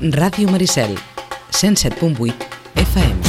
Ràdio Maricel, 107.8 FM.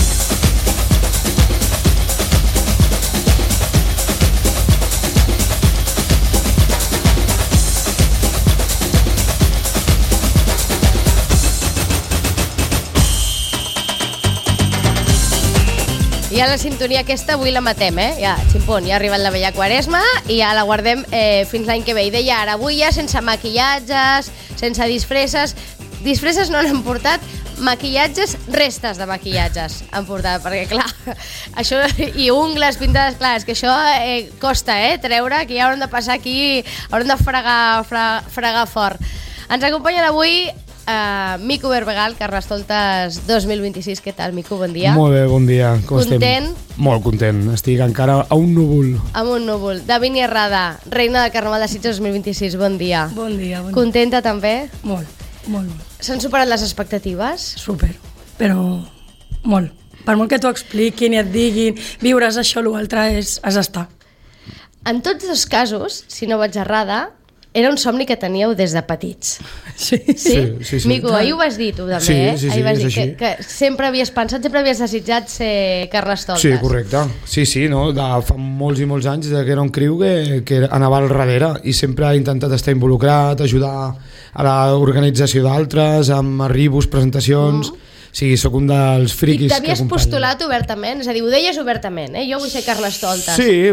I a la sintonia aquesta avui la matem, ja, ximpón, ja ha arribat la vella Quaresma i ja la guardem fins l'any que ve. I deia ara, avui ja sense maquillatges, sense disfresses. Disfresses no n'han portat, maquillatges, restes de maquillatges han portat, perquè clar, això, i ungles pintades, clar, és que això costa, treure, que ja haurem de passar aquí, haurem de fregar fort. Ens acompanyen avui Mico Berbegal, Carnestoltes 2026. Què tal, Mico? Bon dia. Molt bé, bon dia. Com content? Estem? Molt content. Estic encara a un núvol. Amb un núvol. Davinia Errada, reina del Carnaval de Sitges 2026. Bon dia. Bon dia. Bon dia. Contenta també? Molt. S'han superat les expectatives? Super, però molt. Per molt que t'ho expliquin i et diguin viures això o l'altre has d'estar. En tots dos casos, si no vaig errada, era un somni que teníeu des de petits. Sí. Sí? Mico, ahir ho vas dir tu també, Sí, ahir vas dir és així. que sempre havies pensat, sempre havies desitjat ser Carnestoltes. Sí, correcte. Sí, no? Fa molts i molts anys que era un criu que anava al darrere i sempre ha intentat estar involucrat, ajudar a l'organització d'altres, amb arribos, presentacions... Sí, sóc un dels friquis que t'havies acompanyen. postulat obertament? És a dir, ho deies obertament, jo vull ser Carnestoltes. Sí,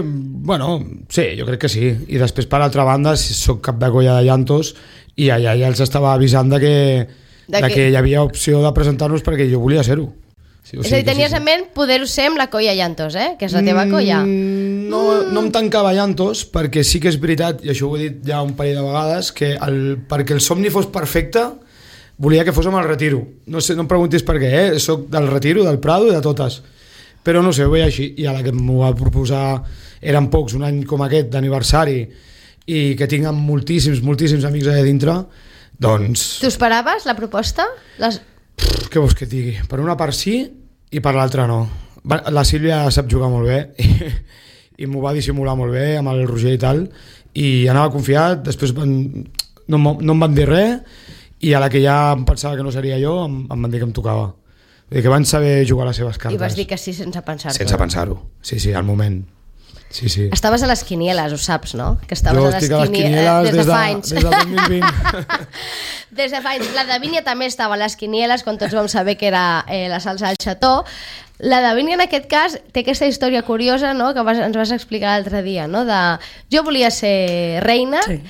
jo crec que sí. I després, per altra banda, soc cap de colla de llantos i allà ja els estava avisant de que hi havia opció de presentar-nos perquè jo volia ser-ho. Sí, és a dir, tenies en ment poder-ho ser amb la colla Llantos, que és la teva colla. No em tancava Llantos, perquè sí que és veritat, i això ho he dit ja un parell de vegades, que perquè el somni fos perfecte volia que fos amb el Retiro. No sé, no em preguntis per què, soc del Retiro, del Prado i de totes. Però no sé, ho veia així. I a la que m'ho va proposar, eren pocs, un any com aquest d'aniversari, i que tinc moltíssims amics allà dintre, doncs... Tu esperaves la proposta? Què vols que et digui? Per una part sí i per l'altra no. La Sílvia sap jugar molt bé i m'ho va dissimular molt bé amb el Roger i tal, i anava confiat, després no em van dir res, i a la que ja em pensava que no seria jo em van dir que em tocava. Vull dir que van saber jugar les seves cartes. I vas dir que sí sense pensar-ho. Sense pensar-ho, sí, al moment. Sí. Estaves a les quinieles, ho saps, no? Que estaves jo estic a les quinieles des del 2020. Des de fa anys. La Davinia també estava a les quinieles, quan tots vam saber que era la salsa al xató. La Davinia, en aquest cas, té aquesta història curiosa, no?, que ens vas explicar l'altre dia, no?, jo volia ser reina, sí.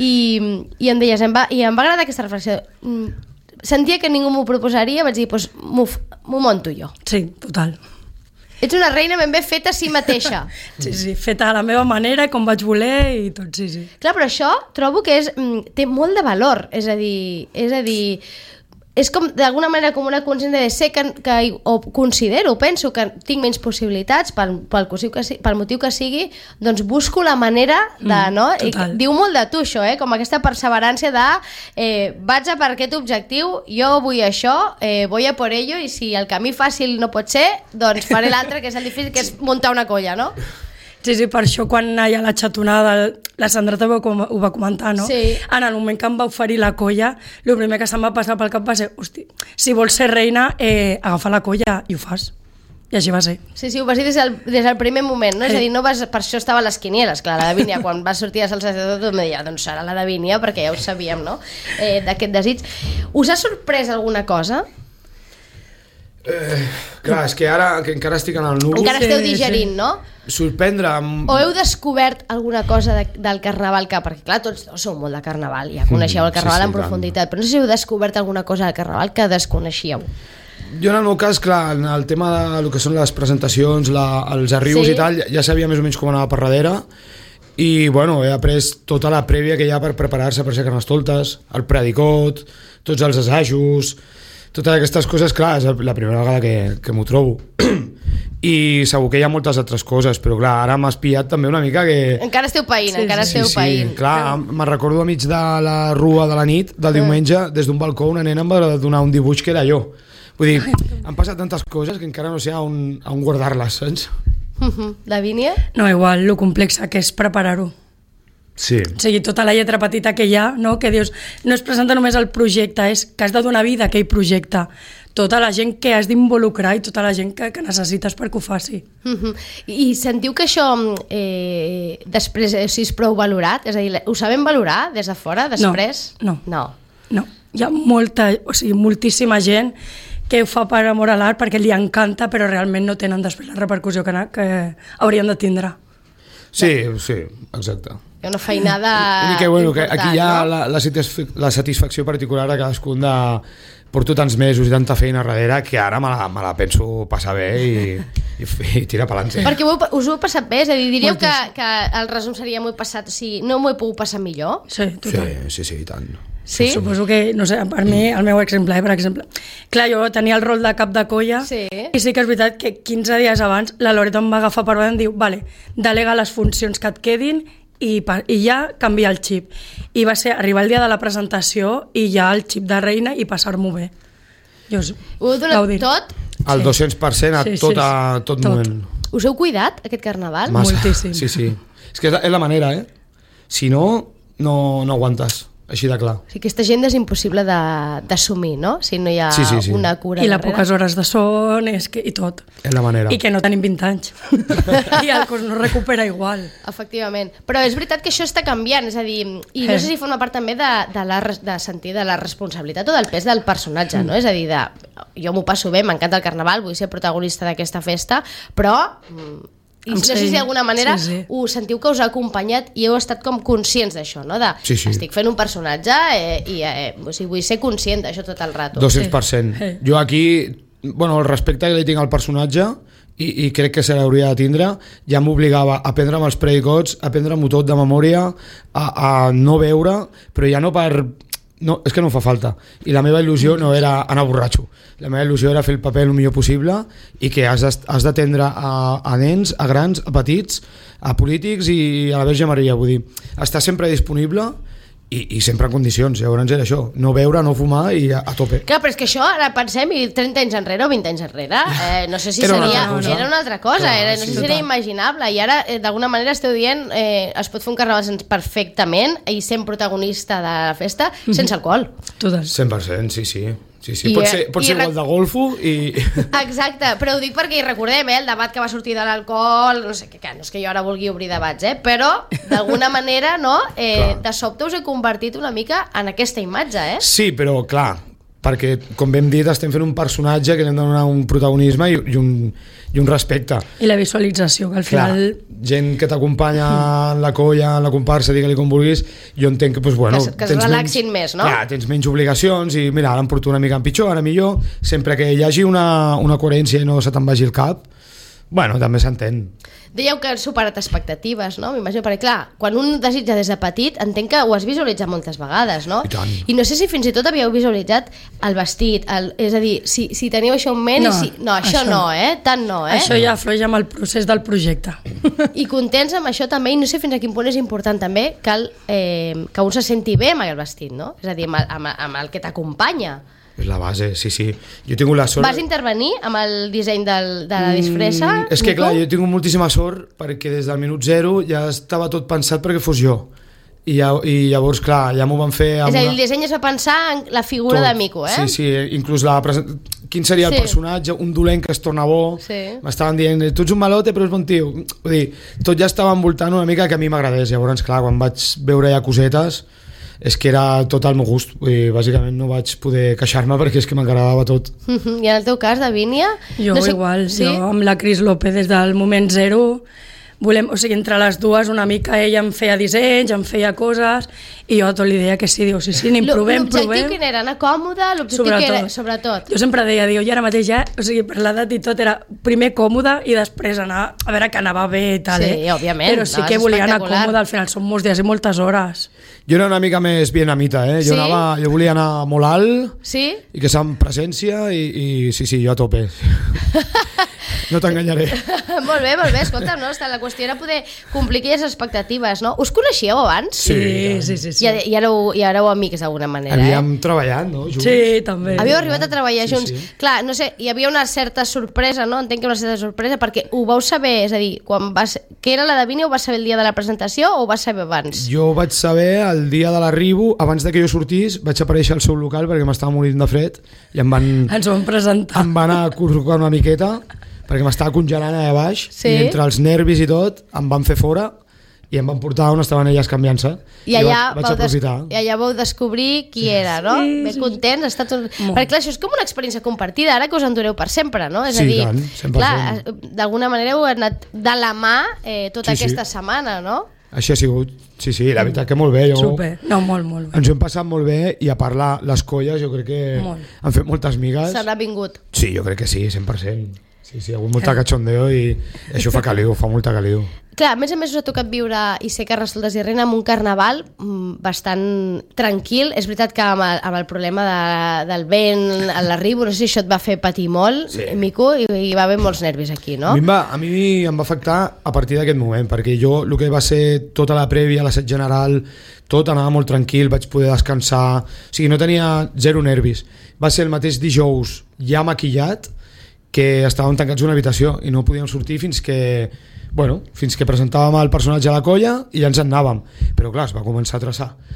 i em deies, em va agradar aquesta reflexió. Sentia que ningú m'ho proposaria, vaig dir, doncs m'ho monto jo. Sí, total. Ets una reina ben bé feta a si mateixa. Sí, feta a la meva manera, com vaig voler i tot, sí. Clar, però això trobo que té molt de valor, és a dir, és com d'alguna manera com una consciència de ser o considero, penso que tinc menys possibilitats pel motiu que sigui, doncs busco la manera de, no? I diu molt de tu això, com aquesta perseverància de vaig a per aquest objectiu, jo vull això, voy a por ello, i si el camí fàcil no pot ser, doncs faré l'altre, que és el difícil, que és muntar una colla, no? Sí, per això quan hi ha la xatonada, la Sandra també ho va comentar, no? Sí. En el moment que em va oferir la colla, el primer que se'm va passar pel cap va ser, hosti, si vols ser reina, agafa la colla i ho fas. I així va ser. Sí, ho vas dir des del primer moment, no? És a dir, per això estava a les quinieles, clar, la Davinia, quan va sortir a Salsa de Tot, em deia, doncs serà la Davinia, perquè ja ho sabíem, no?, d'aquest desig. Us ha sorprès alguna cosa? Clar, és que ara que encara estic en el núvol... Encara esteu digerint, no? Sorprendre... O heu descobert alguna cosa del Carnaval perquè clar, tots sou molt de Carnaval, ja coneixeu el Carnaval en profunditat, però no sé si heu descobert alguna cosa del Carnaval que desconeixíeu. Jo en el meu cas, clar, en el tema del que són les presentacions, els arribos i tal, ja sabia més o menys com anava per darrere, i bueno, he après tota la prèvia que hi ha per preparar-se per ser Carnestoltes, el predicot, tots els assajos, totes aquestes coses, clar, és la primera vegada que m'ho trobo. I segur que hi ha moltes altres coses, però clar, ara m'has pillat també una mica que... Encara esteu païnt, païnt. Clar, me'n recordo a mig de la rua de la nit, del diumenge, des d'un balcó una nena em va donar un dibuix que era jo. Vull dir, han passat tantes coses que encara no sé on guardar-les, saps? Davinia? No, igual, lo complexa que és preparar-ho. Sí. O sigui, tota la lletra petita que hi ha, no? Que dius, no es presenta només el projecte, és que has de donar vida a aquell projecte. Tota la gent que has d'involucrar i tota la gent que necessites perquè ho faci. I sentiu que això després és prou valorat? És a dir, ho sabem valorar des de fora, després? No. Hi ha moltíssima gent que ho fa per amor a l'art perquè li encanta, però realment no tenen després la repercussió que haurien de tindre. Sí, exacte. Hi ha una feinada que important, aquí hi ha no? la satisfacció particular a cadascun de... Porto tants mesos i tanta feina darrere que ara me la penso passar bé i tirar pelants. Perquè us ho heu passat bé? És a dir, diríeu que el resum seria m'ho he passat, o sigui, no m'ho he pogut passar millor? Sí, total. Sí, i tant. Sí? Suposo que, no sé, per mi, el meu exemple, per exemple. Clar, jo tenia el rol de cap de colla i sí que és veritat que 15 dies abans la Loreto em va agafar per davant i em diu, vale, delega les funcions que et quedin i ja canvia el xip. I va ser arribar el dia de la presentació i ja el xip de reina i passar-m'ho bé. Ho heu donat tot? El 200% a tot moment. Us heu cuidat, aquest carnaval? Massa. Moltíssim. Sí. És que és la manera, Si no aguantes. Així de clar. O sigui, aquesta agenda és impossible d'assumir, no? Si no hi ha una cura I les darrere. poques hores de son i tot. És la manera. I que no tenim 20 anys. I el cos no recupera igual. Efectivament. Però és veritat que això està canviant, és a dir, i no sé si forma part també de sentir de la responsabilitat o del pes del personatge, no? És a dir, jo m'ho passo bé, m'encanta el carnaval, vull ser protagonista d'aquesta festa, però... I no sé si d'alguna manera ho sentiu que us ha acompanyat i heu estat com conscients d'això, no? Estic fent un personatge i vull ser conscient d'això tot el rato. 200%. Jo aquí, el respecte que li tinc al personatge i crec que se l'hauria de tindre, ja m'obligava a prendre'm els precots, a prendre-m'ho tot de memòria, a no veure, però ja no per... No, és que no fa falta. I la meva il·lusió no era anar borratxo. La meva il·lusió era fer el paper el millor possible i que has d'atendre a nens, a grans, a petits, a polítics i a la Verge Maria. Vull dir, estar sempre disponible i sempre en condicions. Llavors era això, no beure, no fumar i a tope. Clar, però és que això, ara pensem, 30 anys enrere o 20 anys enrere, no sé si era una altra cosa, no sé si seria imaginable, i ara d'alguna manera esteu dient es pot fer un carnaval perfectament i sent protagonista de la festa sense alcohol. Total. 100%, sí. Pot ser igual de golfo i... Exacte, però ho dic perquè recordem el debat que va sortir de l'alcohol, no sé, no és que jo ara vulgui obrir debats, però d'alguna manera de sobte us he convertit una mica en aquesta imatge. Sí, però clar, perquè com hem dit estem fent un personatge que li hem de donar un protagonisme i un respecte. I la visualització, que al final... Clar, gent que t'acompanya en la colla, en la comparsa, digue-li com vulguis, jo entenc que, que es relaxin més, no? Clar, tens menys obligacions i mira, ara em porto una mica en pitjor, ara millor, sempre que hi hagi una coherència i no se te'n vagi el cap, també s'entén. Dèieu que has superat expectatives, no? M'imagino, perquè clar, quan un desitja des de petit, entenc que ho has visualitzat moltes vegades, no? I tant. I no sé si fins i tot havíeu visualitzat el vestit, és a dir, si teniu això en ment... Això no. Tant no, Això ja aflueix amb el procés del projecte. I contents amb això també, i no sé fins a quin punt és important també que un se senti bé amb el vestit, no? És a dir, amb el que t'acompanya. És la base, sí. Jo he tingut la sort... Vas intervenir amb el disseny de la disfressa? És que clar, jo he tingut moltíssima sort perquè des del minut 0 ja estava tot pensat perquè fos jo. I llavors, clar, ja m'ho van fer... És a dir, el disseny es va pensar en la figura de Mico, Sí, inclús quin seria el personatge, un dolent que es torna bo. M'estaven dient, tu ets un malote però és bon tio. Vull dir, tot ja estava envoltant una mica que a mi m'agradés. Llavors, clar, quan vaig veure ja cosetes... és que era tot al meu gust i bàsicament no vaig poder queixar-me perquè és que m'agradava tot. I en el teu cas, Davínia? Jo igual, jo amb la Cris López des del moment 0 entre les dues una mica ella em feia dissenys, em feia coses i jo tot li deia que sí, diu, sí, anem, provem. L'objectiu quin era? Anar còmode? L'objectiu que era? Sobretot. Jo sempre deia, i ara mateix ja, per l'edat i tot, era primer còmode i després anar, a veure que anava bé i tal, Sí, òbviament. Però sí que volia anar còmode, al final són molts dies i moltes hores. Jo era una mica més vietnamita, jo volia anar molt alt i que s'ha en presència i sí, jo a tope. No t'enganyaré. Molt bé, escolta, no? La qüestió era poder complir aquelles expectatives, no? Us coneixíeu abans? Sí. I éreu amics d'alguna manera, Havíem treballat, no? Junts. Sí, també. Havíeu arribat a treballar junts. Sí. Clar, no sé, hi havia una certa sorpresa, no? Entenc que una certa sorpresa, perquè ho vau saber, és a dir, que era la de Vini, ho vas saber el dia de la presentació o ho vas saber abans? Jo ho vaig saber el dia de l'arribo, abans de que jo sortís, vaig aparèixer al seu local perquè m'estava morint de fred i ens van presentar. Em van acurrucar una miqueta perquè m'estava congelant allà baix i entre els nervis i tot em van fer fora i em van portar on estaven elles canviant-se i allà vau descobrir qui era, no? Ben contents, perquè clar, això és com una experiència compartida ara que us endureu per sempre, no? És a dir, clar, d'alguna manera heu anat de la mà tota aquesta setmana, no? Així ha sigut, sí, la veritat que molt bé. Super, no, molt bé. Ens ho hem passat molt bé i a part les colles jo crec que han fet moltes migues. Se n'ha vingut. Sí, jo crec que sí, 100%. Sí, ha hagut molta cachondeo i això fa caliu, fa molta caliu. Clar, a més us ha tocat viure i ser Carnestoltes i Reina amb un carnaval bastant tranquil. És veritat que amb el problema del vent, a l'arribo, no sé si això et va fer patir molt, Mico, i hi va haver molts nervis aquí, no? A mi em va afectar a partir d'aquest moment, perquè jo el que va ser tota la prèvia, l'assaig general, tot anava molt tranquil, vaig poder descansar, o sigui, no tenia zero nervis. Va ser el mateix dijous ja maquillat, que estàvem tancats en una habitació i no podíem sortir fins que presentàvem el personatge a la colla i ja ens en anàvem, però clar, es va començar a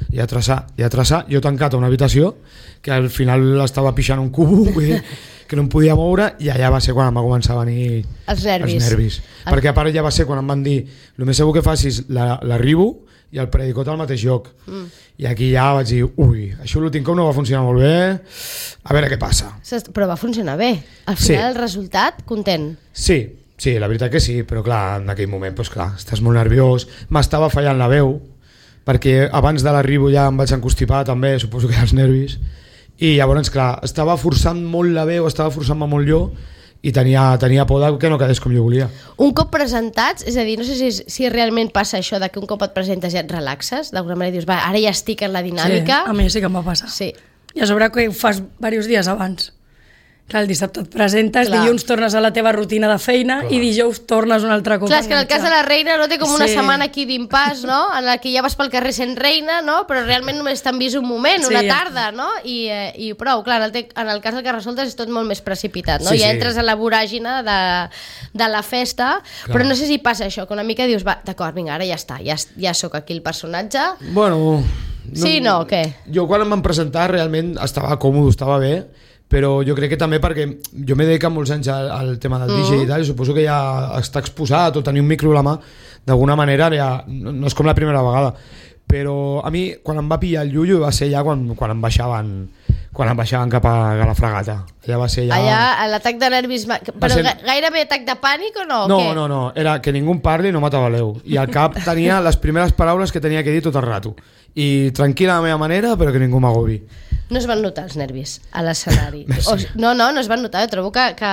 traçar, jo tancat a una habitació que al final estava pixant un cubo que no em podia moure i allà va ser quan em va començar a venir els nervis. Perquè a part ja va ser quan em van dir el més segur que facis l'arribo i el predicot al mateix lloc i aquí ja vaig dir, això l'últim cop no va funcionar molt bé, a veure què passa. Però va funcionar bé, al final el resultat, content? Sí, la veritat que sí, però clar, en aquell moment estàs molt nerviós, m'estava fallant la veu perquè abans de l'arribo ja em vaig encostipar també, suposo que els nervis, i llavors clar, estava forçant molt la veu, estava forçant-me molt jo i tenia por que no quedés com jo volia. Un cop presentats, és a dir, no sé si realment passa això de que un cop et presentes ja et relaxes, d'alguna manera dius, ara ja estic en la dinàmica. Sí, a mi sí que em va passar. Sí. I a sobre que ho fas diversos dies abans. Clar, el dissabte et presentes, dilluns tornes a la teva rutina de feina i dijous tornes un altre cop. Clar, és que en el cas de la reina no té com una setmana aquí d'impàs, no? En la que ja vas pel carrer sent reina, no? Però realment només t'han vist un moment, una tarda, no? I prou, clar, en el cas del Carnestoltes és tot molt més precipitat, no? Ja entres a la voràgina de la festa, però no sé si passa això, que una mica dius, va, d'acord, vinga, ara ja està, ja sóc aquí el personatge. Bueno... Sí, no, què? Jo quan em van presentar realment estava còmode, estava bé, però jo crec que també perquè jo m'he dedicat molts anys al tema del DJ i tal, i suposo que ja està exposat o tenir un micro a la mà d'alguna manera ja no és com la primera vegada, però a mi quan em va pillar el llullo va ser ja quan em baixaven cap a la fregata. Allà va ser allà l'atac de nervis, però gairebé atac de pànic o no? No, era que ningú em parli i no m'atabaleu, i al cap tenia les primeres paraules que tenia que dir tot el rato i tranquil·la a la meva manera però que ningú m'agobi. No es van notar els nervis a l'escenari. No es van notar, jo trobo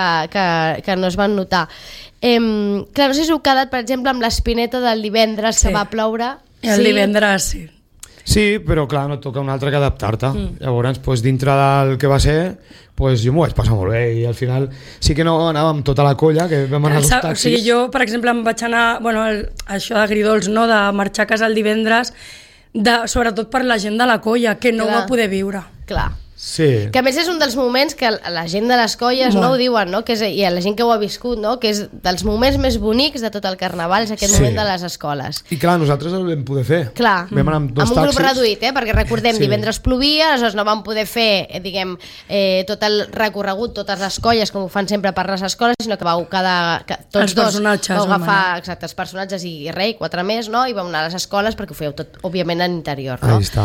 que no es van notar. Clar, no sé si heu quedat, per exemple, amb l'espineta del divendres que va ploure. El divendres, sí. Sí, però clar, no et toca un altre que adaptar-te. Llavors, dintre del que va ser, jo m'ho vaig passar molt bé i al final sí que no anàvem tota la colla, que vam anar dos taxis. O sigui, jo, per exemple, em vaig anar, això de Gridols, no?, de marxar a casa el divendres, sobretot per la gent de la colla, que no ho va poder viure. Clar. Sí. Que a més és un dels moments que la gent de les colles no ho diuen, no? Que és, i la gent que ho ha viscut, no? Que és dels moments més bonics de tot el carnaval, és aquest moment de les escoles. I clar, nosaltres el vam poder fer. Clar, vam anar amb dos un taxis. grup reduït, perquè recordem, divendres plovia, aleshores no vam poder fer, tot el recorregut, totes les colles, com ho fan sempre per les escoles, sinó que vau tots dos vau agafar els personatges i rei, 4 més, no? I vau anar a les escoles perquè ho fèieu tot, òbviament, en interior, no? Ahí està.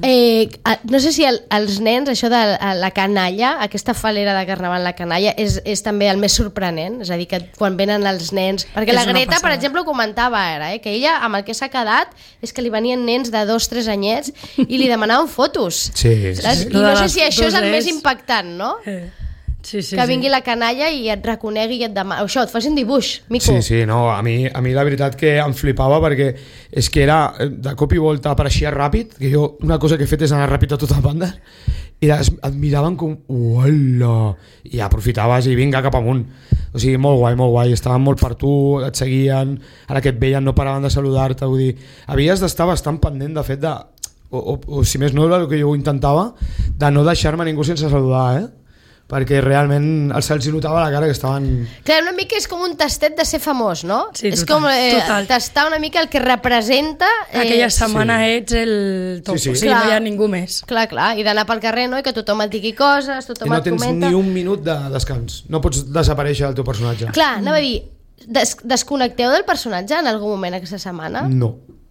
No sé si els nens, això de la canalla, aquesta falera de carnaval, la canalla, és també el més sorprenent, és a dir, que quan venen els nens, perquè la Greta, per exemple, ho comentava ara, que ella amb el que s'ha quedat és que li venien nens de 2-3 anyets i li demanaven fotos. Sí. I no sé si això és el més impactant, no? Que vingui la canalla i et reconegui i et demani... Això, et faci un dibuix, mico. Sí, no, a mi la veritat que em flipava perquè és que era de cop i volta apareixia ràpid, que jo una cosa que he fet és anar ràpid a totes bandes, i et miraven com, uala, i aprofitaves i vinga cap amunt. O sigui, molt guai, estaven molt per tu, et seguien, ara que et veien no paraven de saludar-te, vull dir, havies d'estar bastant pendent de fet de, o si més no era el que jo intentava, de no deixar-me ningú sense saludar, perquè realment se'ls notava la cara que estaven... Clar, una mica és com un tastet de ser famós, no? Sí, és com tastar una mica el que representa... Aquella setmana ets el top, o sigui, no hi ha ningú més. Clar, i d'anar pel carrer, no? I que tothom et digui coses, tothom et comenta... I no tens ni un minut de descans, no pots desaparèixer del teu personatge. Clar, anava a dir, desconnecteu del personatge en algun moment aquesta setmana? No.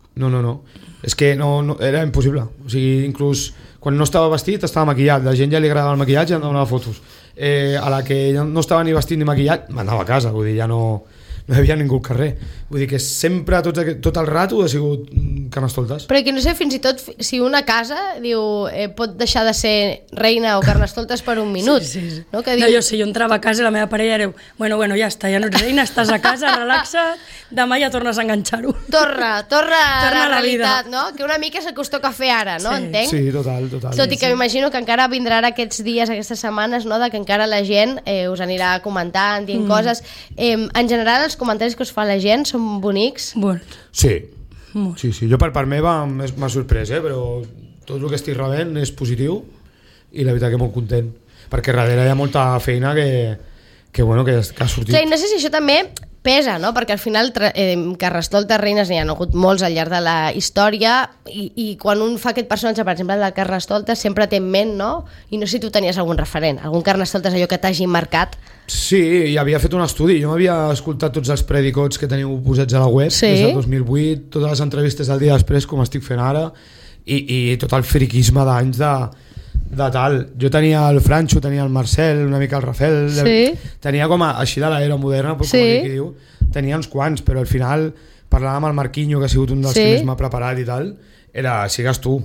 És que no, era impossible. O sigui, inclús quan no estava vestit estava maquillat, la gent ja li agradava el maquillatge i em demanava fotos. A la que no estava ni vestit ni maquillat m'anava a casa, vull dir, ja no hi havia ningú al carrer. Vull dir que sempre, tot el rato ha sigut Carnestoltes. Però que no sé, fins i tot si una casa diu, pot deixar de ser reina o Carnestoltes per un minut. Sí. No, que diu... No, jo entrava a casa i la meva parella era bueno, ja està, ja no ets reina, estàs a casa, relaxa't, demà ja tornes a enganxar-ho. Torna a la realitat, no? Que una mica és el que us toca fer ara, no? Entenc? Sí, total. Tot i que m'imagino que encara vindrà aquests dies, aquestes setmanes, no? De que encara la gent us anirà comentant, dient coses. En general, els comentaris que us fa la gent són bonics? Bueno. Sí. Jo per part meva m'ha sorprès, però tot el que estic rebent és positiu i la veritat que molt content, perquè darrere hi ha molta feina que ha sortit. Clar, no sé si això també pesa, no? Perquè al final Carnestoltes, reines n'hi ha hagut molts al llarg de la història i quan un fa aquest personatge, per exemple, el de Carnestoltes, sempre té en ment, no? I no sé si tu tenies algun referent, algun Carnestoltes allò que t'hagi marcat. Sí, i havia fet un estudi, jo m'havia escoltat tots els predicots que teniu posats a la web des del 2008, totes les entrevistes del dia després com estic fent ara i tot el friquisme d'anys de tal. Jo tenia el Francho, tenia el Marcel, una mica el Rafael, tenia com així de l'era moderna, com qui diu, tenia uns quants, però al final parlàvem amb el Marquinho, que ha sigut un dels que més m'ha preparat i tal, era sigues tu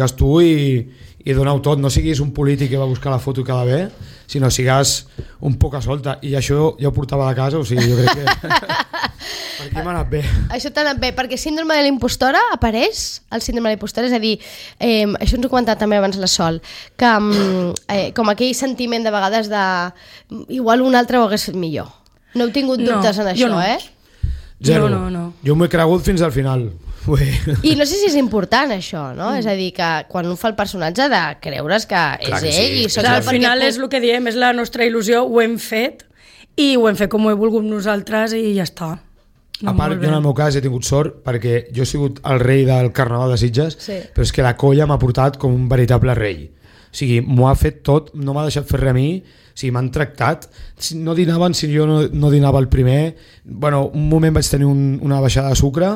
i dona-ho tot, no siguis un polític que va buscar la foto i quedar bé, sinó sigues un poca solta, i això ja ho portava de casa, o sigui, jo crec que per aquí m'ha anat bé. Això t'ha anat bé, perquè síndrome de l'impostora apareix, el síndrome de l'impostora, és a dir, això ens ho he comentat també abans la Sol, que com aquell sentiment de vegades de igual un altre ho hagués fet millor. No heu tingut dubtes en això, Zero. No. Jo m'ho he cregut fins al final. I no sé si és important això, no? És a dir, que quan un fa el personatge de creure's que és ell i al final és el que diem, és la nostra il·lusió, ho hem fet i ho hem fet com ho he volgut nosaltres i ja està. A part, jo en el meu cas he tingut sort perquè jo he sigut el rei del Carnaval de Sitges, però és que la colla m'ha portat com un veritable rei. O sigui, m'ho ha fet tot, no m'ha deixat fer res a mi, o sigui, m'han tractat, no dinaven si jo no dinava el primer, un moment vaig tenir una baixada de sucre,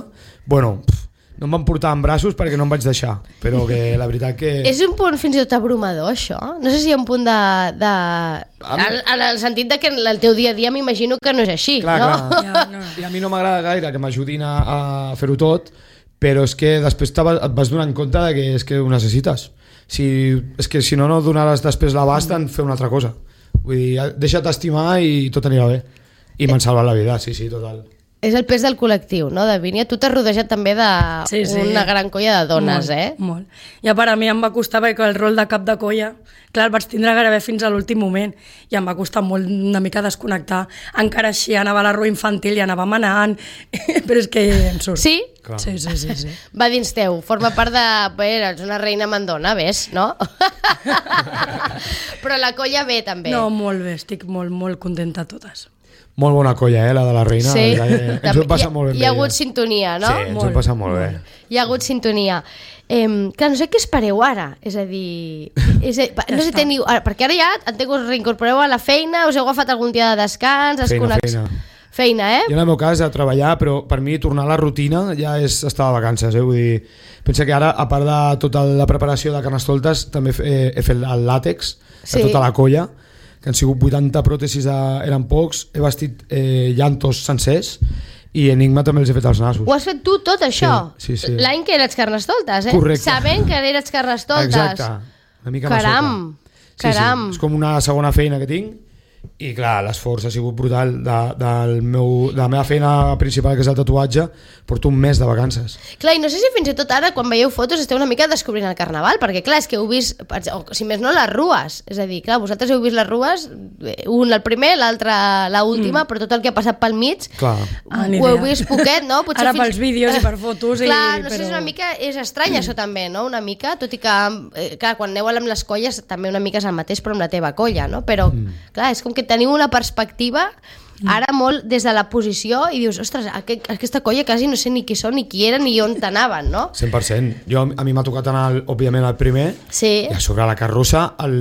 no em van portar en braços perquè no em vaig deixar, però que la veritat que... És un punt fins i tot abrumador, això? No sé si hi ha un punt en el sentit de que el teu dia a dia m'imagino que no és així, no? Clar. I a mi no m'agrada gaire que m'ajudin a fer-ho tot, però és que després et vas donant compte de que és que ho necessites. És que si no donaràs després l'abast en fer una altra cosa. Vull dir, deixa't estimar i tot anirà bé. I m'han salvat la vida, sí, total. És el pes del col·lectiu, no, Davínia? Tu t'has rodejat també d'una gran colla de dones, Molt. I a part a mi em va costar perquè el rol de cap de colla, clar, el vaig tindre gairebé fins a l'últim moment i em va costar molt una mica desconnectar. Encara així anava a la rua infantil i anava manant, però és que em surt. Sí? Sí. Va dins teu, forma part de... Ets una reina mandona, ves, no? Però la colla ve també. No, molt bé, estic molt contenta a totes. Molt bona colla, la de la reina. Sí. Ens ho hem passat molt ben bé. Hi ha hagut sintonia, no? Sí, ens ho hem passat molt bé. Hi ha hagut sintonia. Clar, no sé què espereu ara. És a dir... no sé, teniu... Perquè ara ja entenc que us reincorporeu a la feina, us heu agafat algun dia de descans... Feina, Jo en el meu cas a treballar, però per mi tornar a la rutina ja és estar de vacances, Vull dir, pensa que ara, a part de tota la preparació de Carnestoltes, també he fet el làtex de tota la colla, que han sigut 80 pròtesis, eren pocs, he vestit llantos sencers i Enigma també els he fet als nassos. Ho has fet tu tot això? Sí. L'any que eres Carnestoltes, Correcte. Sabent que eres Carnestoltes. Exacte. Una mica Caram. És com una segona feina que tinc i clar, l'esforç ha sigut brutal de la meva feina principal, que és el tatuatge. Porto un mes de vacances. Clar, i no sé si fins i tot ara, quan veieu fotos, esteu una mica descobrint el carnaval, perquè clar, és que heu vist, o, si més no, les rues. És a dir, clar, vosaltres heu vist les rues, un el primer, l'altre l'última, però tot el que ha passat pel mig, clar. Ho heu vist poquet, no? Potser ara pels vídeos i per fotos. Clar, no sé, és una mica, és estrany això també, no? Una mica, tot i que, clar, quan aneu amb les colles també una mica és el mateix, però amb la teva colla, no? Però, clar, és com que teniu una perspectiva ara molt des de la posició i dius, ostres, aquesta colla quasi no sé ni qui són, ni qui eren, ni on t'anaven, no? 100%. A mi m'ha tocat anar, òbviament, al primer, i a sobre la carrossa el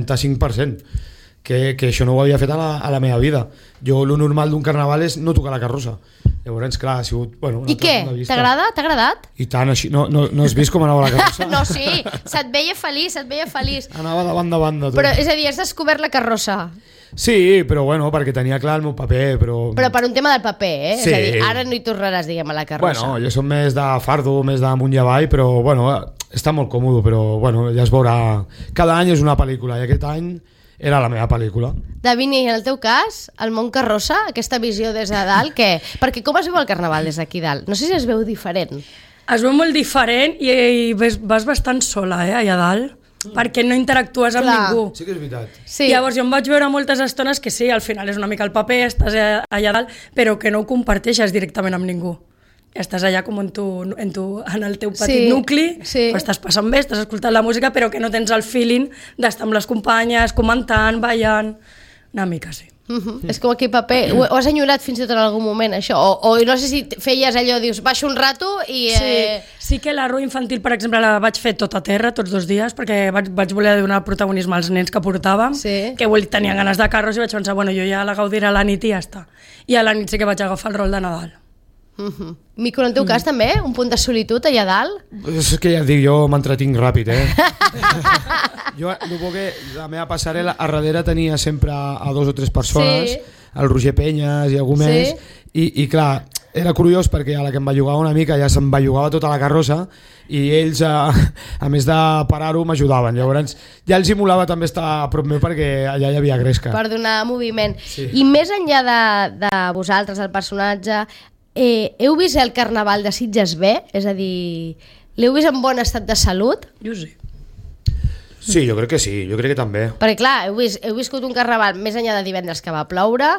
95%, que això no ho havia fet a la meva vida. Jo, lo normal d'un carnaval és no tocar la carrossa. Llavors, clar, ha sigut... Bueno, I què? T'agrada? T'ha agradat? I tant, així. No has vist com anava la carrossa? No, sí, se't veia feliç. Anava de banda. Però, és a dir, has descobert la carrossa? Sí, però bueno, perquè tenia clar el meu paper, però per un tema del paper, eh? Sí. És a dir, ara no hi tornaràs, diguem, a la carrossa. Bueno, jo som més de fardo, més d'amunt i avall, però bueno, està molt còmode, però bueno, ja es veurà. Cada any és una pel·lícula, i aquest any era la meva pel·lícula. Davini, en el teu cas, el món carrossa, aquesta visió des de dalt, què? Perquè com es veu el carnaval des d'aquí dalt? No sé si es veu diferent. Es veu molt diferent i vas bastant sola, allà dalt, perquè no interactues amb ningú. Sí que és veritat. Sí. Llavors jo em vaig veure moltes estones que sí, al final és una mica el paper, estàs allà dalt, però que no ho comparteixes directament amb ningú. Estàs allà com en el teu petit nucli, estàs passant bé, estàs escoltant la música, però que no tens el feeling d'estar amb les companyes, comentant, ballant, una mica sí. És com aquell paper. Ho has enyorat fins i tot en algun moment, això? O no sé si feies allò, dius, baixo un rato i... Sí que la rua infantil, per exemple, la vaig fer tot a terra, tots 2 dies, perquè vaig voler donar protagonisme als nens que portàvem, que tenien ganes de carros, i vaig pensar, bueno, jo ja la gaudiré a la nit i ja està. I a la nit sí que vaig agafar el rol de Nadal. Mico, en el teu cas també? Un punt de solitud allà dalt? És que ja et dic, jo m'entretinc ràpid, Jo, la meva passarel·la a darrere tenia sempre a 2 o 3 persones, el Roger Penyes i algú més, i clar, era curiós perquè a la que em bellugava una mica ja se'm bellugava tota la carrossa i ells, a més de parar-ho, m'ajudaven. Llavors ja els simulava també estar a prop meu perquè allà hi havia gresca. Per donar moviment. I més enllà de vosaltres, el personatge, heu vist el carnaval de Sitges bé? És a dir, l'heu vist en bon estat de salut? Jo sí. Sí, jo crec que sí, jo crec que també. Perquè clar, heu viscut un carnaval més enllà de divendres que va ploure,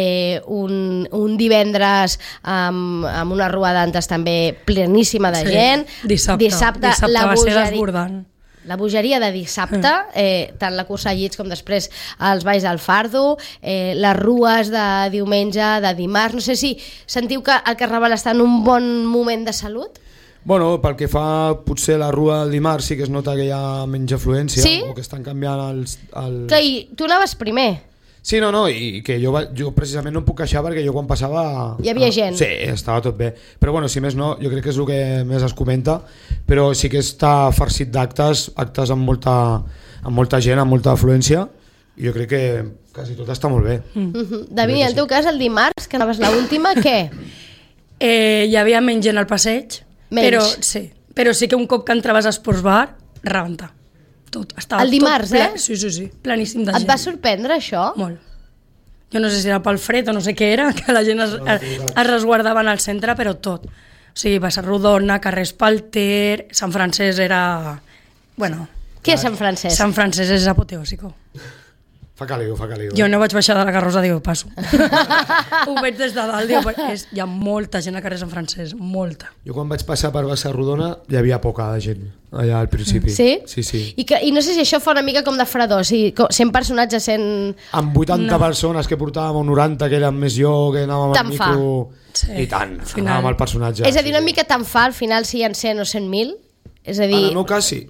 un divendres amb una rua d'antes també pleníssima de gent. Dissabte la va ser desbordant. La bogeria de dissabte, tant la cursa a llits com després els balls del fardo, les rues de diumenge, de dimarts. No sé si sentiu que el carnaval està en un bon moment de salut? Bueno, pel que fa potser la rua del dimarts sí que es nota que hi ha menys afluència, o que estan canviant els... Clar, i tu anaves primer. Sí, no, i que jo precisament no em puc queixar perquè jo quan passava... Hi havia gent. Sí, estava tot bé. Però bueno, si més no, jo crec que és el que més es comenta, però sí que està farcit d'actes, actes amb molta gent, amb molta afluència, i jo crec que quasi tot està molt bé. David, en el teu cas, el dimarts, que anaves l'última, què? Hi havia menys gent al passeig, però sí que un cop que entraves a Sports Bar, rebenta. Tot, el dimarts, Sí, pleníssim de gent. Et va sorprendre això? Molt. Jo no sé si era pel fred o no sé què era, que la gent es resguardava al centre, però tot. O sigui, va ser Rodona, carrer Espalter, Sant Francesc era... Bueno... Què és Sant Francesc? Sant Francesc és apoteòsico. Fa caliu. Jo no vaig baixar de la carrossa, digo, passo. Ho veig des de dalt, digo, hi ha molta gent al carrer Sant Francesc, molta. Jo quan vaig passar per Bassa-Rodona hi havia poca gent, allà al principi. Sí? Sí. I no sé si això fa una mica com de fredor, si 100 personatges, 100... Amb 80 persones que portàvem, o 90 que érem més jo, que anàvem al micro... Sí. I tant, anàvem al personatge. És a dir, una mica tan fa al final si hi ha 100 o 100.000? És a dir... En el meu cas sí.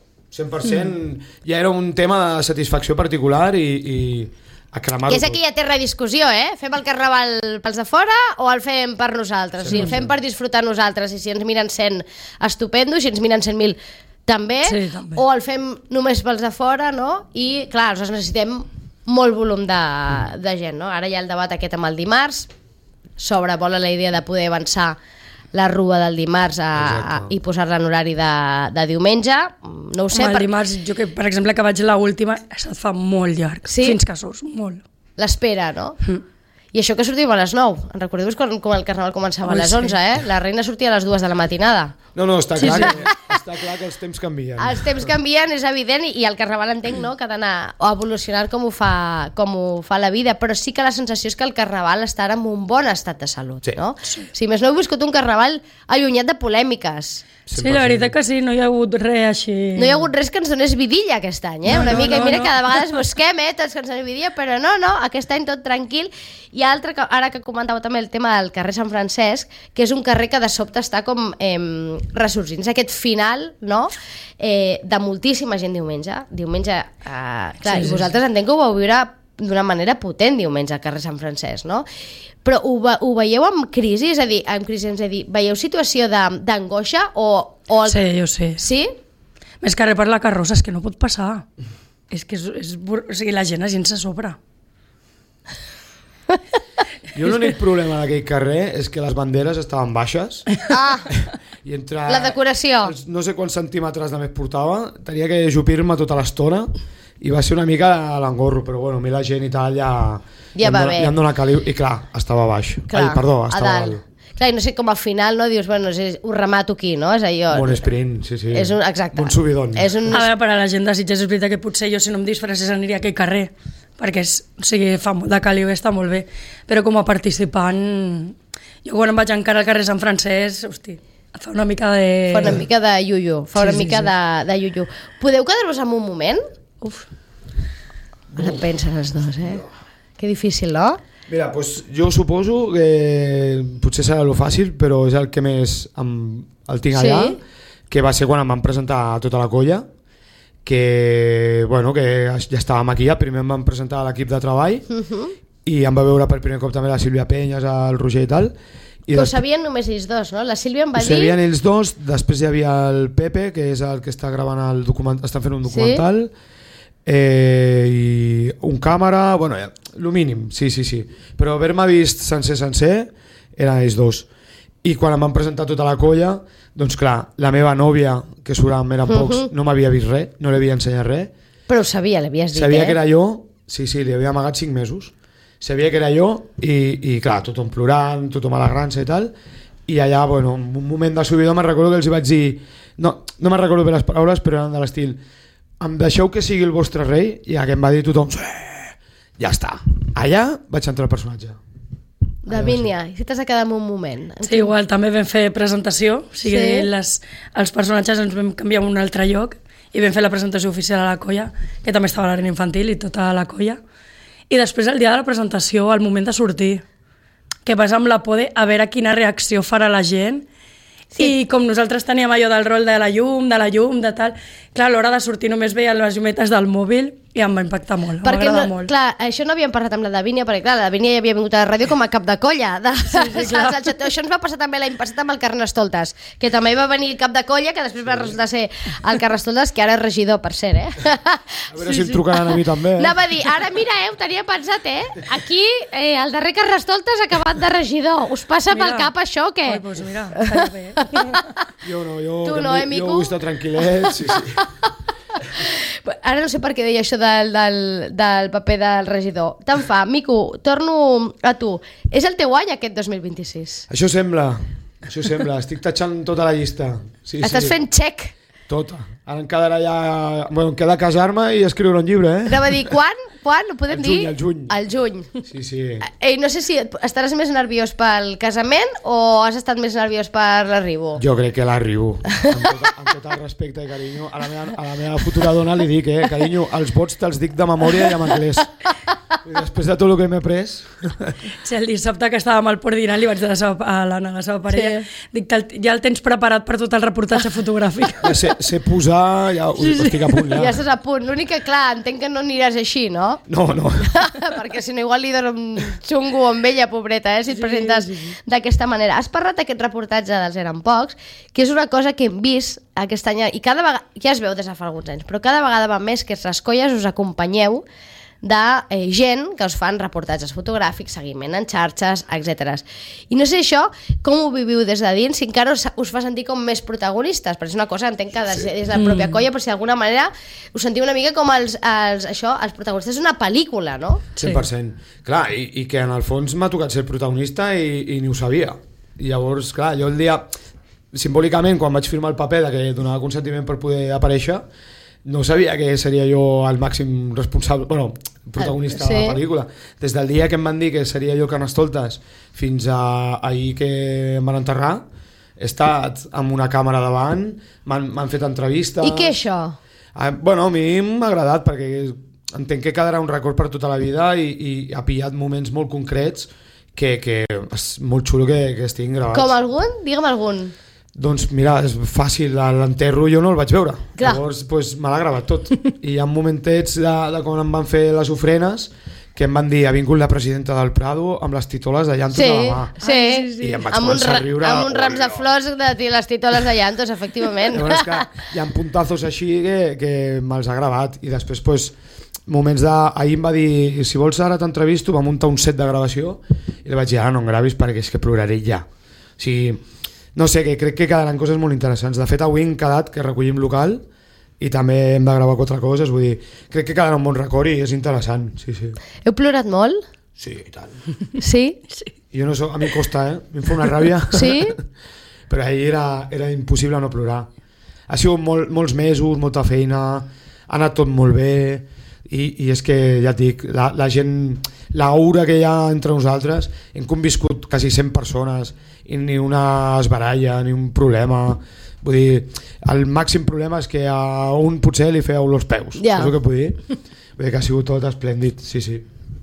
100% ja era un tema de satisfacció particular i a cremar-ho tot. Que és aquí ja té rediscussió, Fem el carnaval pels de fora o el fem per nosaltres? Si el fem per disfrutar nosaltres i si ens miren 100, estupendo, si ens miren 100.000 també, o el fem només pels de fora, no? I clar, nosaltres necessitem molt volum de gent, no? Ara hi ha el debat aquest amb el dimarts, sobrevola la idea de poder avançar la rua del dimarts i posar-la en horari de diumenge, no ho sé. El dimarts, jo que per exemple que vaig l'última, se't fa molt llarg, fins que surts, molt. l'espera, no? I això que sortim a les 9. En recordeu-vos com el carnaval començava a les 11, La reina sortia a les 2 de la matinada. No, està clar, està clar que els temps canvien. Els temps canvien, és evident, i el carnaval entenc, no?, que ha d'anar a evolucionar com ho fa la vida, però sí que la sensació és que el carnaval està ara en un bon estat de salut, no? Si més no, he viscut un carnaval allunyat de polèmiques. Sí, la veritat que sí, no hi ha hagut res així... No hi ha hagut res que ens donés vidilla aquest any, Una mica, i mira, cada vegada es busquem, tots que ens donen vidilla, però no, aquest any tot tranquil. I altre, ara que comentava també el tema del carrer Sant Francesc, que és un carrer que de sobte està com ressorgint. És aquest final, no?, de moltíssima gent diumenge. Diumenge, clar, i vosaltres entenc que ho vau viure d'una manera potent diumenge al carrer Sant Francesc, no? Però ho veieu amb crisi? És a dir, veieu situació d'angoixa o Sí, jo sé. Sí? Més carrer per la carrossa, és que no pot passar. És que o sigui, la gent a sobre. Jo l'únic problema d'aquell carrer és que les banderes estaven baixes. I entre la decoració. No sé quants centímetres de més portava, tenia que ajupir-me tota l'estona i va ser una mica a l'engorro, però bueno, a mi la gent i tal ja va bé. Ja em dona caliu, i clar, estava baix. Estava dalt. Clar, i no sé com al final, no, dius, bueno, ho remato aquí, no? És allò... Bon sprint, sí. Exacte. Bon subidon. A veure, per a la gent de Sitges és veritat que potser jo si no em disfressés aniria a aquell carrer, perquè fa molt de caliu, està molt bé, però com a participant, jo quan em vaig encara al carrer Sant Francesc, hosti, fa una mica de... Fa una mica de iuiu, de iuiu. Podeu quedar-vos en un moment? Uf. Ara pensen els dos, Que difícil, no? Mira, doncs jo suposo que potser serà lo fàcil, però és el que més el tinc allà, que va ser quan em van presentar a tota la colla, que ja estàvem aquí, primer em van presentar a l'equip de treball i em va veure per primer cop també la Sílvia Penyes, el Roger i tal. Que ho sabien només ells dos, no? La Sílvia em va dir... Ho sabien ells dos, després hi havia el Pepe, que és el que està gravant el documental, estan fent un documental, i un càmera, bueno, el mínim, sí. Però haver-me vist sencer eren ells dos. I quan em van presentar tota la colla, doncs clar, la meva nòvia, que segurament eren pocs, no m'havia vist res, no li havia ensenyat res. Però ho sabia, l'havies dit, Sabia que era jo, sí, li havia amagat 5 mesos. Sabia que era jo i clar, tothom plorant, tothom alegrant-se i tal. I allà, bueno, en un moment de subidor me'n recordo que els hi vaig dir, no me'n recordo bé les paraules, però eren de l'estil: em deixeu que sigui el vostre rei? I a què em va dir tothom, ja està. Allà vaig entrar al personatge. Davínia, i si t'has de quedar en un moment? Sí, igual, també vam fer presentació, o sigui, els personatges ens vam canviar a un altre lloc i vam fer la presentació oficial a la colla, que també estava la reina infantil i tota la colla. I després, el dia de la presentació, al moment de sortir, que vas amb la por de a veure quina reacció farà la gent. I com nosaltres teníem allò del rol de la llum, de tal, clar, a l'hora de sortir només veien les llumetes del mòbil i em va impactar molt, m'agrada molt. Clar, això no havíem parlat amb la Davínia, perquè clar, la Davínia ja havia vingut a la ràdio com a cap de colla. Això ens va passar també l'any passat amb el Carnestoltes, que també va venir cap de colla, que després va resultar ser el Carnestoltes, que ara és regidor, per cert, A veure si em trucaran a mi també, Anava a dir, ara mira, ho tenia pensat, Aquí, el darrer Carnestoltes ha acabat de regidor. Us passa pel cap això, o què? Ai, doncs mira, està bé. Jo no, tu no, Mico? Jo vull estar tranquil·let, sí. Ara no sé per què deia això del paper del regidor. Tant fa. Mico, torno a tu. És el teu any aquest 2026? Això sembla. Estic tatxant tota la llista. Estàs fent check. Tota. Ara em quedarà ja... Bueno, em queda casar-me i escriure un llibre, Anava a dir, quan? Ho podem dir? Al juny. Al juny. Sí. No sé si estaràs més nerviós pel casament o has estat més nerviós per l'arribo? Jo crec que l'arribo. Amb tot el respecte i carinyo. A la meva futura dona li dic, carinyo, els vots te'ls dic de memòria i en anglès. I després de tot el que m'he pres... Sí, el dissabte que estàvem al Port Dinar li vaig dir a l'Anna, la seva parella, dic, ja el tens preparat per tot el reportatge fotogràfic. Ja sé posar, ja estic a punt. Ja estàs a punt. L'únic que, clar, entenc que no aniràs així, no? No. Perquè si no igual li dono un xungo amb ella, pobreta, si et presentes d'aquesta manera. Has parlat d'aquest reportatge dels Eren Pocs, que és una cosa que hem vist aquest any, i cada vegada, ja es veu des de fa alguns anys, però cada vegada va més que les colles us acompanyeu de gent que us fan reportatges fotogràfics, seguiment en xarxes, etc. I no sé això, com ho viviu des de dins, si encara us fa sentir com més protagonistes, perquè és una cosa, entenc que des de la pròpia colla, però si d'alguna manera us sentiu una mica com els protagonistes d'una pel·lícula, no? 100%. Clar, i que en el fons m'ha tocat ser protagonista i ni ho sabia. I llavors, clar, jo el dia, simbòlicament, quan vaig firmar el paper de que donava consentiment per poder aparèixer, no sabia que seria jo el màxim responsable, protagonista de la pel·lícula. Des del dia que em van dir que seria jo Carnestoltes fins a ahir que em van enterrar, he estat amb una càmera davant, m'han fet entrevistes... I què això? A mi m'ha agradat perquè entenc que quedarà un record per tota la vida i ha pillat moments molt concrets que és molt xulo que estiguin gravats. Com algun? Digue'm algun. Doncs mira, és fàcil, l'enterro jo no el vaig veure. Clar. Llavors me l'ha gravat tot. I hi ha momentets de quan em van fer les ofrenes que em van dir, ha vingut la presidenta del Prado amb les titoles de llantos a la mà. Sí. I em vaig començar a riure. Amb uns rams de flors de les titoles de llantos, efectivament. Llavors que hi ha puntazos així que me'ls ha gravat. I després, moments ahir em va dir, si vols ara t'entrevisto, va muntar un set de gravació i li vaig dir, ara no em gravis perquè és que ploraré ja. O sigui, no sé, que crec que quedaran coses molt interessants. De fet, avui hem quedat que recollim local i també hem de gravar 4 coses, vull dir, crec que quedarà un bon record i és interessant, sí. Heu plorat molt? Sí, i tant. Sí? Jo no soc, a mi em costa, a mi em fa una ràbia. Sí? Però ahir era impossible no plorar. Ha sigut molts mesos, molta feina, ha anat tot molt bé i és que, ja et dic, la gent, l'aura que hi ha entre nosaltres, hem conviscut quasi 100 persones i ni una esbaralla, ni un problema. Vull dir, el màxim problema és que a un potser li feu els peus, ja. És el que puc dir. Vull dir que ha sigut tot esplèndid, sí.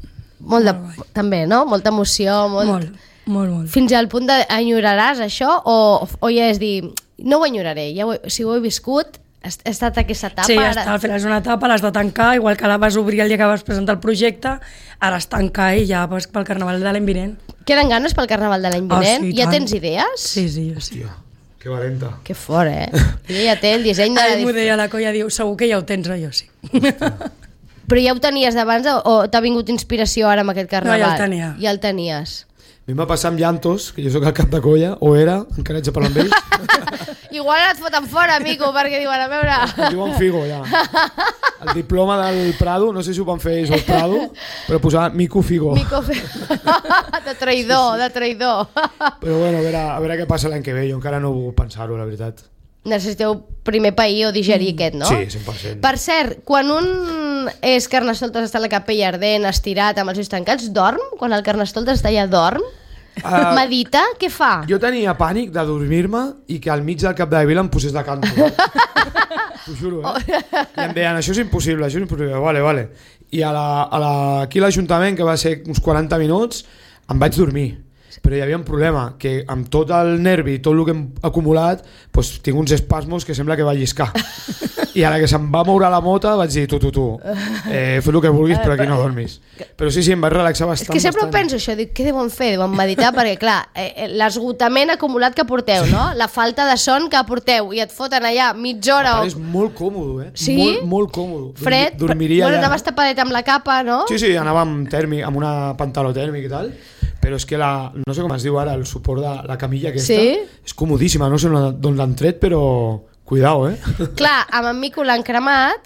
També, no? Molta emoció, molt. Fins al punt d'enyoraràs això o ja és dir, no ho enyoraré, si ho he viscut, ha estat aquesta etapa. Sí, al final és una etapa, l'has de tancar, igual que la vas obrir el dia que vas presentar el projecte, ara es tanca i ja vas pel Carnaval de l'any vinent. Queden ganes pel Carnaval de l'any vinent? Sí, ja tens idees? Sí, jo sí. Hòstia, que valenta. Que fort, Ella ja té el disseny de... M'ho deia la colla, diu, segur que ja ho tens, jo sí. Però ja ho tenies d'abans o t'ha vingut inspiració ara amb aquest Carnaval? No, ja el tenia. Ja el tenies. A mi em va passar amb Llantos, que jo sóc el cap de colla, o era, encara ets a parlar amb ells. Igual ara et foten fora, mico, perquè diuen, a veure... Em diuen Figo, ja. El diploma del Prado, no sé si ho van fer ells o el Prado, però posava Mico Figo. De traïdor, de traïdor. Però bueno, a veure què passa l'any que ve, jo encara no vull pensar-ho, la veritat. Necessiteu primer pair o digerir aquest, no? Sí, 100%. Per cert, quan un és Carnestoltes, està a la capella ardent, estirat, amb els ulls tancats, dorm? Quan el Carnestoltes està allà, dorm? Medita? Què fa? Jo tenia pànic de dormir-me i que al mig del cap de vila em posés de canto. T'ho juro, I em deien, això és impossible, vale. I aquí a l'Ajuntament, que va ser uns 40 minuts, em vaig dormir. Però hi havia un problema, que amb tot el nervi i tot el que hem acumulat, doncs tinc uns espasmos que sembla que va lliscar. I ara que se'm va moure la mota vaig dir, tu, fes el que vulguis però aquí no dormis. Però sí, em vaig relaxar bastant. És que sempre penso això, dic, què deuen fer? Deuen meditar, perquè clar, l'esgotament acumulat que porteu, no? La falta de son que porteu i et foten allà mitja hora... És molt còmode, Sí? Molt còmode. Fred? Dormiria allà. Anaves tapadet amb la capa, no? Sí, anava amb una pantaló tèrmic i tal, però és que no sé com es diu ara, el suport de la camilla aquesta, és comodíssima, no sé d'on l'han tret, però cuidao, Clar, amb en Mico l'han cremat,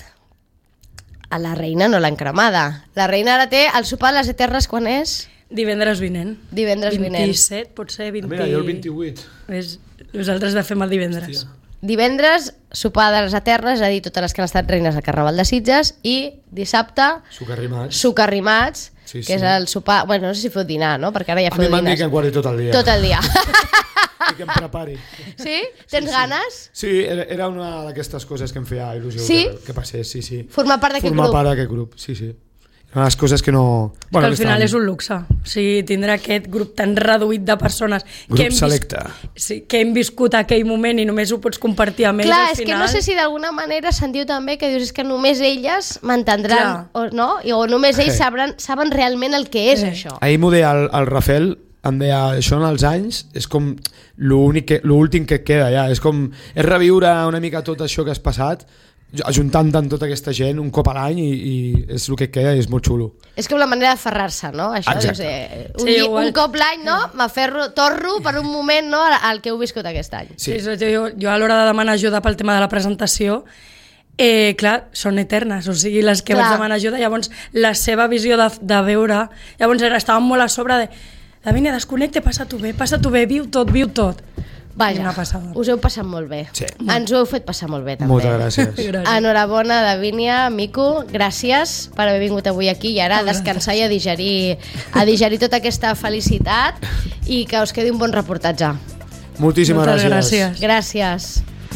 a la reina no l'han cremada. La reina ara té el sopar de les Eternes, quan és? Divendres vinent. Divendres vinent. 27, potser 20... Mira, jo el 28. Nosaltres de fem el divendres. Hòstia. Divendres, sopar de les Eternes, és a dir, totes les que han estat reines al Carnaval de Sitges, i dissabte, Sucarrimats, que és el sopar... Bueno, no sé si feu dinar, no? Perquè ara ja feu dinars. A mi m'han dit que em guardi tot el dia. Tot el dia. I que em prepari. Sí? Tens ganes? Sí, era una d'aquestes coses que em feia il·lusió que passés, sí. Formar part d'aquest grup? Formar part d'aquest grup, sí. Una de les coses que no... Que al final és un luxe. O sigui, tindre aquest grup tan reduït de persones grup selecte. Que hem viscut aquell moment i només ho pots compartir amb ells. Clar, és que no sé si d'alguna manera sentiu també que dius és que només elles m'entendran, no? O només ells saben realment el que és això. Ahir m'ho deia el Rafael, em deia, això en els anys és com l'últim que et queda ja, és reviure una mica tot això que has passat, ajuntant tota aquesta gent un cop a l'any i és el que queda i és molt xulo. És com la manera d'aferrar-se, no? Això, un cop l'any, no? M'aferro, torno per un moment, no? Al que heu viscut aquest any. Sí, jo a l'hora de demanar ajuda pel tema de la presentació, clar, són eternes, o sigui, les que vaig demanar ajuda, llavors la seva visió de veure, llavors estàvem molt a sobre de Davinia, desconnecte, passa-t'ho bé, viu tot. Vaja, us heu passat molt bé. Sí. Ens ho heu fet passar molt bé, també. Moltes gràcies. Enhorabona, Davinia, Mico, gràcies per haver vingut avui aquí i ara a descansar i a digerir tota aquesta felicitat i que us quedi un bon reportatge. Moltíssimes gràcies. Gràcies.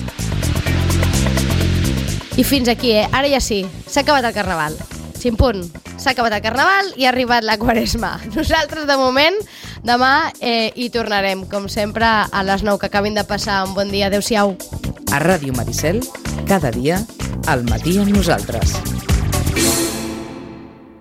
I fins aquí, ara ja sí, s'ha acabat el carnaval. Ximpunt, s'ha acabat el carnaval i ha arribat la Quaresma. Nosaltres, de moment, demà hi tornarem, com sempre, a les 9, que acabin de passar un bon dia. Adéu-siau. A Ràdio Maricel, cada dia, al matí amb nosaltres.